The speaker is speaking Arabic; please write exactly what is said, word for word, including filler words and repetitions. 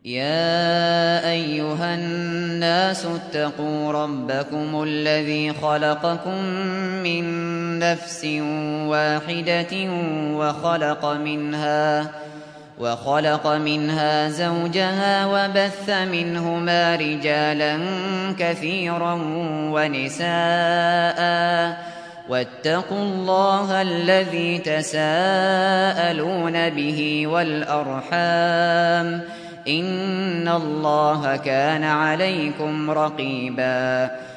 يا أيها الناس اتقوا ربكم الذي خلقكم من نفس واحدة وخلق منها وخلق منها زوجها وبث منهما رجالا كثيرا ونساء واتقوا الله الذي تساءلون به والأرحام إن الله كان عليكم رقيبا